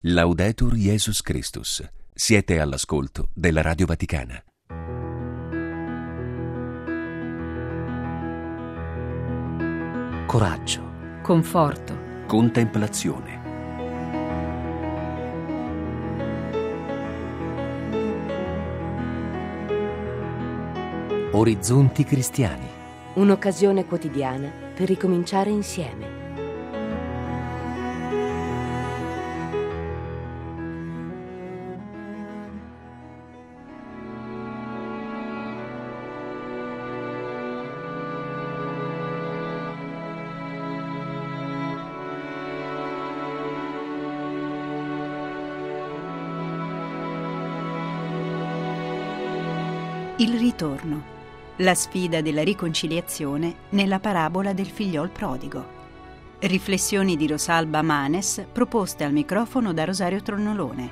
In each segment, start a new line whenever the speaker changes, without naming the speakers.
Laudetur Jesus Christus. Siete all'ascolto della Radio Vaticana.
Coraggio,
conforto,
Contemplazione.
orizzonti cristiani.
un'occasione quotidiana per ricominciare insieme.
Il ritorno, la sfida della riconciliazione nella parabola del figliol prodigo. Riflessioni di Rosalba Manes proposte al microfono da Rosario Tronnolone.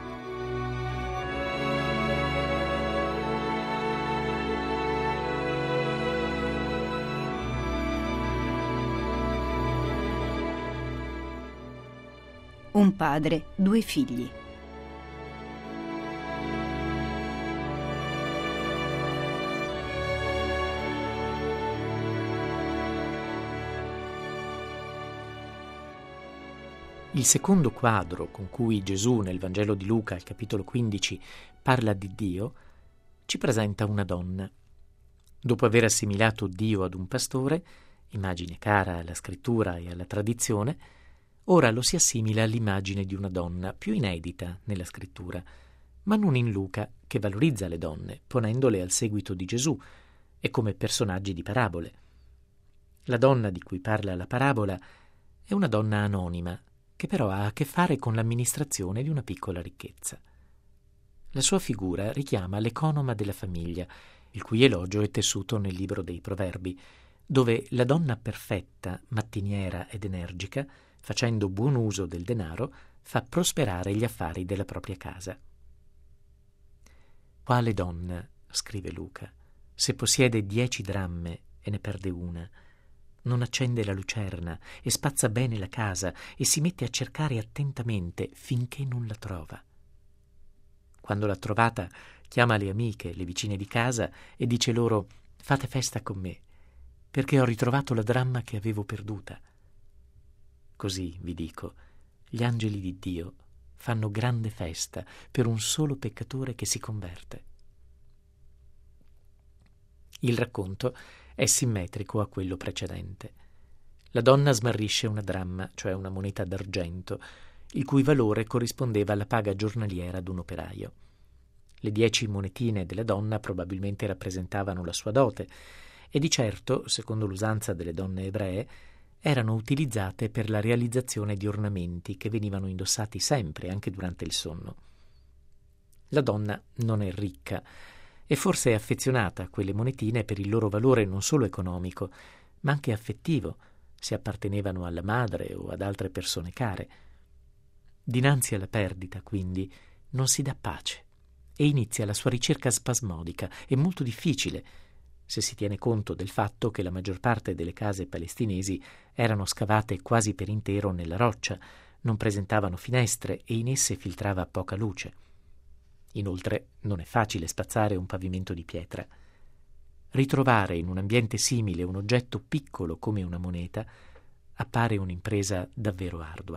Un padre, due figli.
Il secondo quadro con cui Gesù nel Vangelo di Luca, al capitolo 15, parla di Dio, ci presenta una donna. Dopo aver assimilato Dio ad un pastore, immagine cara alla scrittura e alla tradizione, ora lo si assimila all'immagine di una donna più inedita nella scrittura, ma non in Luca, che valorizza le donne, ponendole al seguito di Gesù e come personaggi di parabole. La donna di cui parla la parabola è una donna anonima, che però ha a che fare con l'amministrazione di una piccola ricchezza. La sua figura richiama l'economa della famiglia, il cui elogio è tessuto nel libro dei Proverbi, dove la donna perfetta, mattiniera ed energica, facendo buon uso del denaro, fa prosperare gli affari della propria casa. Quale donna, scrive Luca, se possiede 10 dramme e ne perde una, non accende la lucerna e spazza bene la casa e si mette a cercare attentamente finché non la trova. Quando l'ha trovata, chiama le amiche, le vicine di casa e dice loro: «Fate festa con me, perché ho ritrovato la dramma che avevo perduta». Così, vi dico, gli angeli di Dio fanno grande festa per un solo peccatore che si converte. Il racconto è simmetrico a quello precedente. La donna smarrisce una dramma, cioè una moneta d'argento, il cui valore corrispondeva alla paga giornaliera d'un operaio. Le 10 monetine della donna probabilmente rappresentavano la sua dote e di certo, secondo l'usanza delle donne ebree, erano utilizzate per la realizzazione di ornamenti che venivano indossati sempre, anche durante il sonno. La donna non è ricca e forse è affezionata a quelle monetine per il loro valore non solo economico, ma anche affettivo, se appartenevano alla madre o ad altre persone care. Dinanzi alla perdita, quindi, non si dà pace e inizia la sua ricerca spasmodica e molto difficile, se si tiene conto del fatto che la maggior parte delle case palestinesi erano scavate quasi per intero nella roccia, non presentavano finestre e in esse filtrava poca luce. Inoltre non è facile spazzare un pavimento di pietra. Ritrovare in un ambiente simile un oggetto piccolo come una moneta appare un'impresa davvero ardua.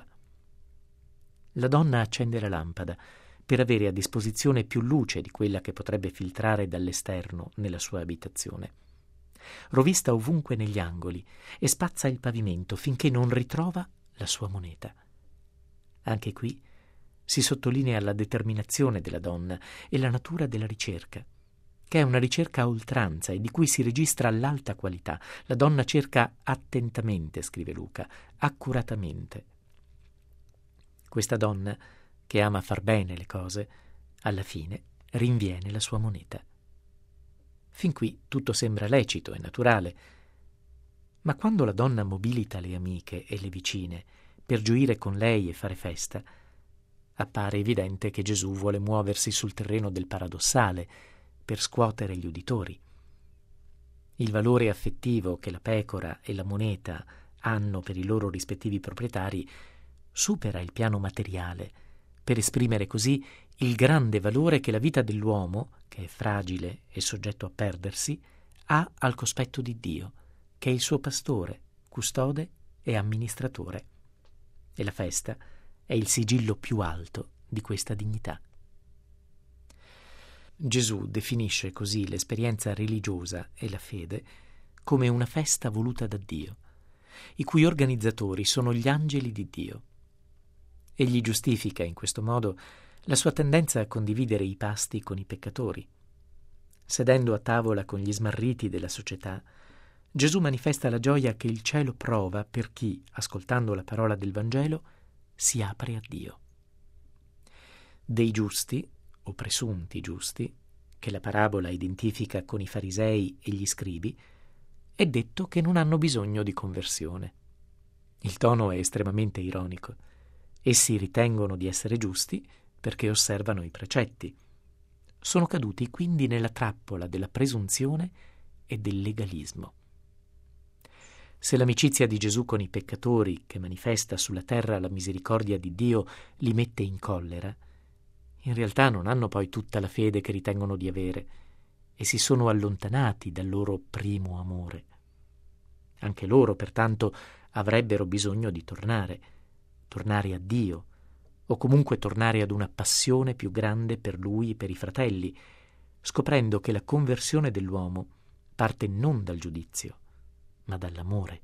La donna accende la lampada per avere a disposizione più luce di quella che potrebbe filtrare dall'esterno nella sua abitazione. Rovista ovunque negli angoli e spazza il pavimento finché non ritrova la sua moneta. Anche qui si sottolinea la determinazione della donna e la natura della ricerca, che è una ricerca a oltranza e di cui si registra l'alta qualità. La donna cerca attentamente, scrive Luca, accuratamente. Questa donna, che ama far bene le cose, alla fine rinviene la sua moneta. Fin qui tutto sembra lecito e naturale, ma quando la donna mobilita le amiche e le vicine per gioire con lei e fare festa, appare evidente che Gesù vuole muoversi sul terreno del paradossale per scuotere gli uditori. Il valore affettivo che la pecora e la moneta hanno per i loro rispettivi proprietari supera il piano materiale per esprimere così il grande valore che la vita dell'uomo, che è fragile e soggetto a perdersi, ha al cospetto di Dio, che è il suo pastore, custode e amministratore. E la festa è il sigillo più alto di questa dignità. Gesù definisce così l'esperienza religiosa e la fede come una festa voluta da Dio, i cui organizzatori sono gli angeli di Dio. Egli giustifica in questo modo la sua tendenza a condividere i pasti con i peccatori. Sedendo a tavola con gli smarriti della società, Gesù manifesta la gioia che il cielo prova per chi, ascoltando la parola del Vangelo, si apre a Dio. Dei giusti, o presunti giusti, che la parabola identifica con i farisei e gli scribi, è detto che non hanno bisogno di conversione. Il tono è estremamente ironico. Essi ritengono di essere giusti perché osservano i precetti. Sono caduti quindi nella trappola della presunzione e del legalismo. Se l'amicizia di Gesù con i peccatori, che manifesta sulla terra la misericordia di Dio, li mette in collera, in realtà non hanno poi tutta la fede che ritengono di avere e si sono allontanati dal loro primo amore. Anche loro, pertanto, avrebbero bisogno di tornare a Dio, o comunque tornare ad una passione più grande per Lui e per i fratelli, scoprendo che la conversione dell'uomo parte non dal giudizio, ma dall'amore.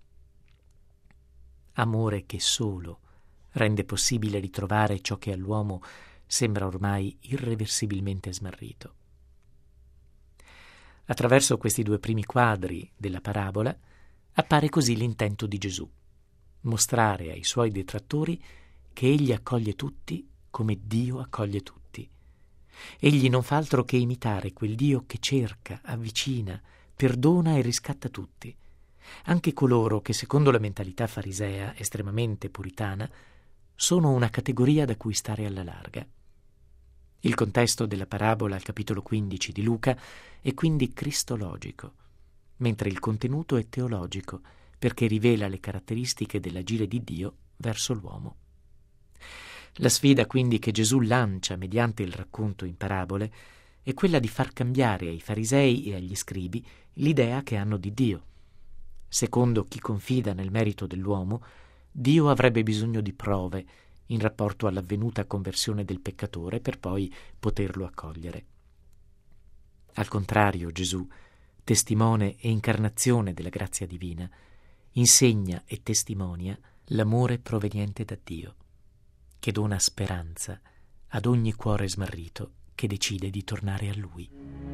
Amore che solo rende possibile ritrovare ciò che all'uomo sembra ormai irreversibilmente smarrito. Attraverso questi due primi quadri della parabola appare così l'intento di Gesù: mostrare ai suoi detrattori che egli accoglie tutti come Dio accoglie tutti. Egli non fa altro che imitare quel Dio che cerca, avvicina, perdona e riscatta tutti, anche coloro che, secondo la mentalità farisea estremamente puritana, sono una categoria da cui stare alla larga. Il contesto della parabola al capitolo 15 di Luca è quindi cristologico, mentre il contenuto è teologico, perché rivela le caratteristiche dell'agire di Dio verso l'uomo. La sfida quindi che Gesù lancia mediante il racconto in parabole è quella di far cambiare ai farisei e agli scribi l'idea che hanno di Dio. Secondo chi confida nel merito dell'uomo, Dio avrebbe bisogno di prove in rapporto all'avvenuta conversione del peccatore per poi poterlo accogliere. Al contrario, Gesù, testimone e incarnazione della grazia divina, insegna e testimonia l'amore proveniente da Dio, che dona speranza ad ogni cuore smarrito che decide di tornare a Lui.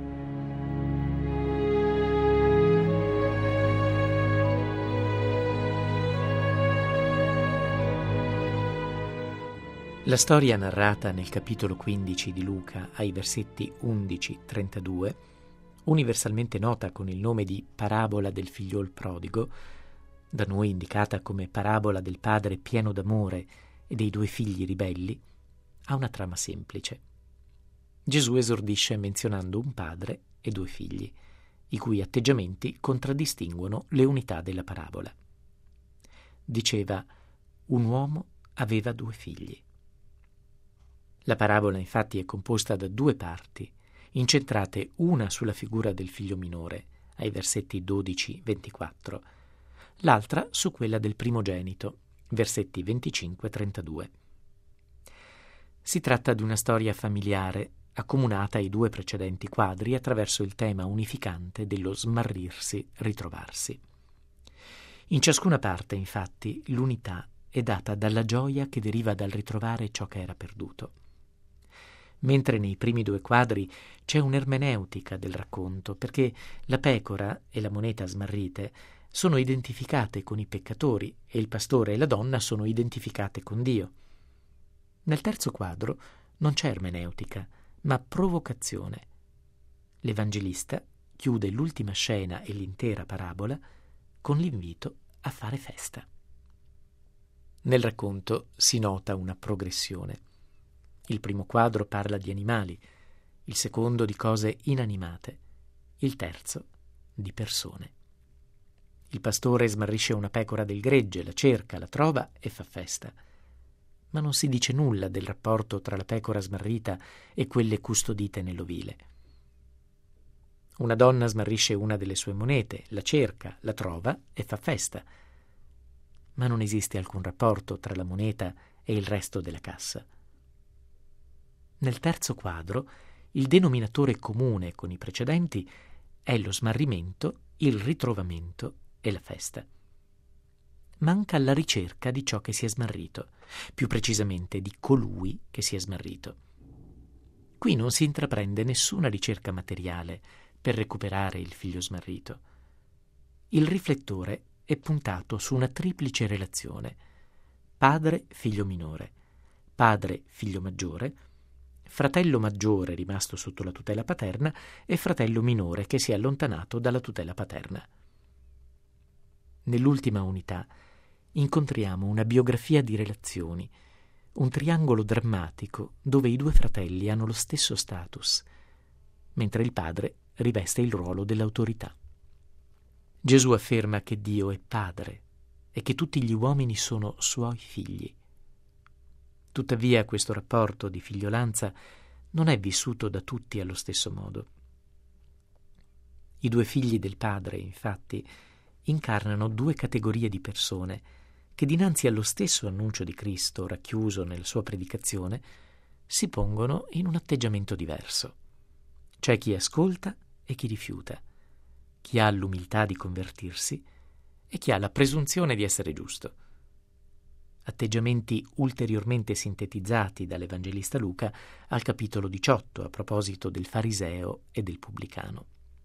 La storia narrata nel capitolo 15 di Luca ai versetti 11-32, universalmente nota con il nome di parabola del figliol prodigo, da noi indicata come parabola del padre pieno d'amore e dei due figli ribelli, ha una trama semplice. Gesù esordisce menzionando un padre e due figli, i cui atteggiamenti contraddistinguono le unità della parabola. Diceva: un uomo aveva due figli. La parabola infatti è composta da due parti, incentrate una sulla figura del figlio minore, ai versetti 12-24, l'altra su quella del primogenito, versetti 25-32. Si tratta di una storia familiare, accomunata ai due precedenti quadri attraverso il tema unificante dello smarrirsi, ritrovarsi. In ciascuna parte, infatti, l'unità è data dalla gioia che deriva dal ritrovare ciò che era perduto. Mentre nei primi due quadri c'è un'ermeneutica del racconto, perché la pecora e la moneta smarrite sono identificate con i peccatori e il pastore e la donna sono identificate con Dio. Nel terzo quadro non c'è ermeneutica, ma provocazione. L'Evangelista chiude l'ultima scena e l'intera parabola con l'invito a fare festa. Nel racconto si nota una progressione. Il primo quadro parla di animali, il secondo di cose inanimate, il terzo di persone. Il pastore smarrisce una pecora del gregge, la cerca, la trova e fa festa. ma non si dice nulla del rapporto tra la pecora smarrita e quelle custodite nell'ovile. Una donna smarrisce una delle sue monete, la cerca, la trova e fa festa, ma non esiste alcun rapporto tra la moneta e il resto della cassa. Nel terzo quadro, il denominatore comune con i precedenti è lo smarrimento, il ritrovamento e la festa. Manca la ricerca di ciò che si è smarrito, più precisamente di colui che si è smarrito. Qui non si intraprende nessuna ricerca materiale per recuperare il figlio smarrito. Il riflettore è puntato su una triplice relazione: padre-figlio minore, padre-figlio maggiore, fratello maggiore rimasto sotto la tutela paterna e fratello minore che si è allontanato dalla tutela paterna. Nell'ultima unità incontriamo una biografia di relazioni, un triangolo drammatico dove i due fratelli hanno lo stesso status, mentre il padre riveste il ruolo dell'autorità. Gesù afferma che Dio è padre e che tutti gli uomini sono suoi figli. Tuttavia questo rapporto di figliolanza non è vissuto da tutti allo stesso modo. I due figli del padre, infatti, incarnano due categorie di persone che dinanzi allo stesso annuncio di Cristo racchiuso nella sua predicazione si pongono in un atteggiamento diverso. C'è chi ascolta e chi rifiuta, chi ha l'umiltà di convertirsi e chi ha la presunzione di essere giusto. Atteggiamenti ulteriormente sintetizzati dall'Evangelista Luca al capitolo 18 a proposito del fariseo e del pubblicano.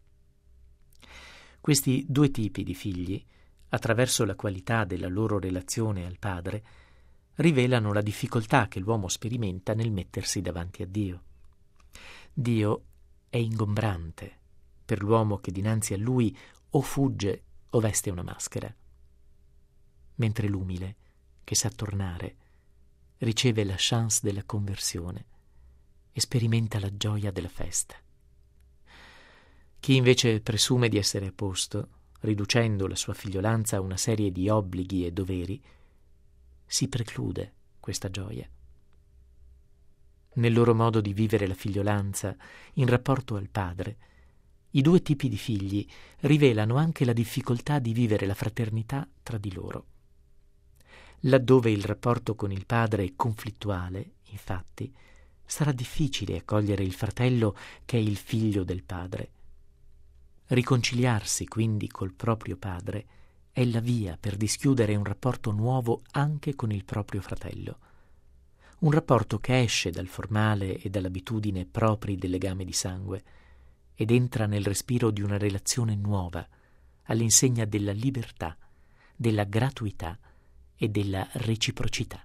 Questi due tipi di figli, attraverso la qualità della loro relazione al Padre, rivelano la difficoltà che l'uomo sperimenta nel mettersi davanti a Dio. Dio è ingombrante per l'uomo che dinanzi a lui o fugge o veste una maschera, mentre l'umile, che sa tornare, riceve la chance della conversione e sperimenta la gioia della festa. Chi invece presume di essere a posto, riducendo la sua figliolanza a una serie di obblighi e doveri, si preclude questa gioia. Nel loro modo di vivere la figliolanza in rapporto al padre, i due tipi di figli rivelano anche la difficoltà di vivere la fraternità tra di loro. Laddove il rapporto con il padre è conflittuale, infatti, sarà difficile accogliere il fratello che è il figlio del padre. Riconciliarsi quindi col proprio padre è la via per dischiudere un rapporto nuovo anche con il proprio fratello. Un rapporto che esce dal formale e dall'abitudine propri del legame di sangue ed entra nel respiro di una relazione nuova, all'insegna della libertà, della gratuità e della reciprocità.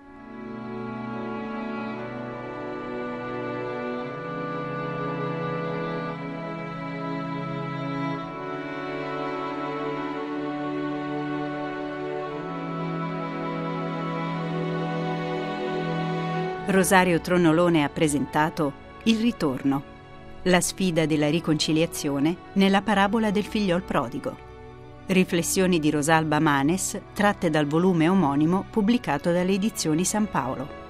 Rosario Tronolone ha presentato Il ritorno, la sfida della riconciliazione nella parabola del figliol prodigo. Riflessioni di Rosalba Manes tratte dal volume omonimo pubblicato dalle edizioni San Paolo.